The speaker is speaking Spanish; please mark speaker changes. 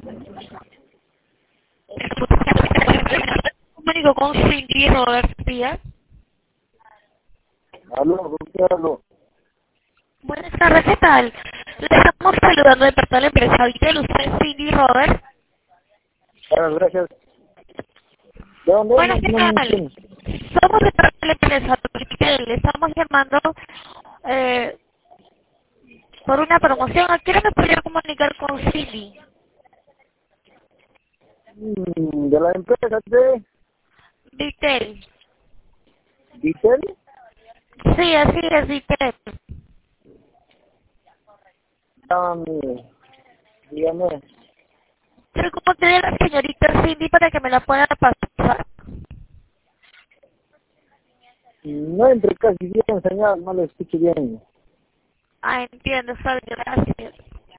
Speaker 1: Comunico con Cindy Robert Díaz.
Speaker 2: Aló, ¿con qué hablo?
Speaker 1: Buenas tardes, ¿qué tal? Le estamos saludando de parte de la empresa Vitel, usted es Cindy Robert.
Speaker 2: Bueno, gracias. ¿De dónde?
Speaker 1: Buenas, ¿qué
Speaker 2: No me
Speaker 1: tal?
Speaker 2: entiendo.
Speaker 1: Somos de parte de la empresa Vitel, le estamos llamando por una promoción. ¿A qué hora me podría comunicar con Cindy?
Speaker 2: De la empresa de
Speaker 1: Vitel.
Speaker 2: Vitel.
Speaker 1: Sí, así es, Vitel.
Speaker 2: Dígame.
Speaker 1: Pero ¿cómo te diga la señorita Cindy para que me la pueda pasar?
Speaker 2: No entre casi bien, señor, no lo escucho bien.
Speaker 1: Ah, entiendo, está bien, gracias.